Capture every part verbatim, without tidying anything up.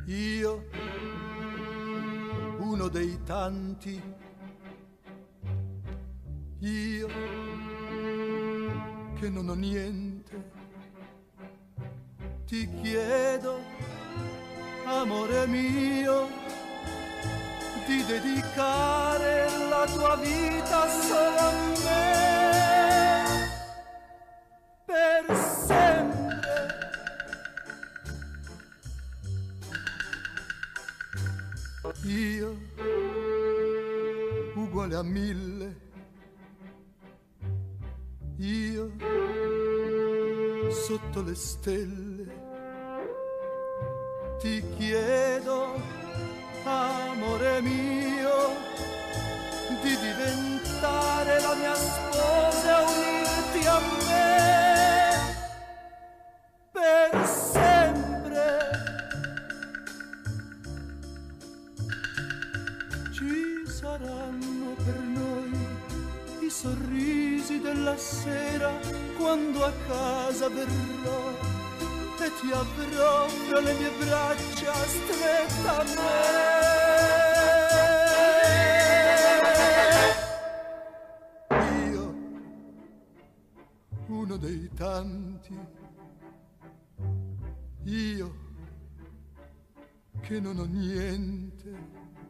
Io, uno dei tanti, io che non ho niente, ti chiedo, amore mio, di dedicare la tua vita solo a me, per sempre. Io, uguale a mille, io, sotto le stelle, ti chiedo, amore mio, di diventare la mia sposa e unirti a me, per sempre. Ci saranno per noi i sorrisi della sera quando a casa verrò e ti avrò fra le mie braccia stretta a me. Io, uno dei tanti, io che non ho niente,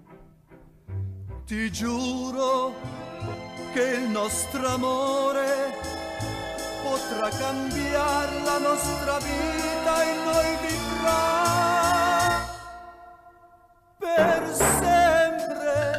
ti giuro che il nostro amore potrà cambiare la nostra vita e noi vivrà per sempre.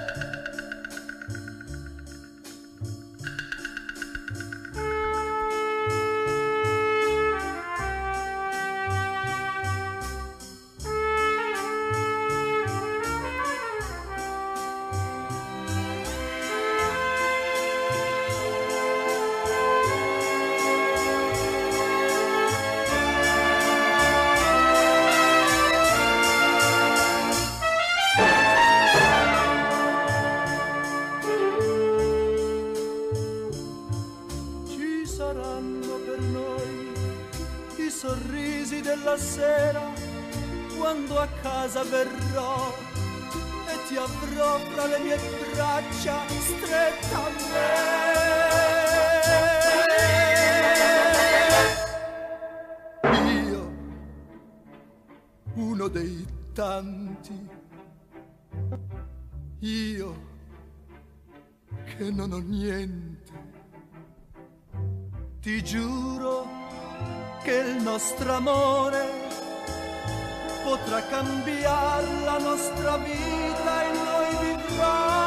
Sera quando a casa verrò e ti avrò fra le mie braccia stretta a me. Io, uno dei tanti, io che non ho niente, ti giuro che il nostro amore potrà cambiare la nostra vita e noi vivrà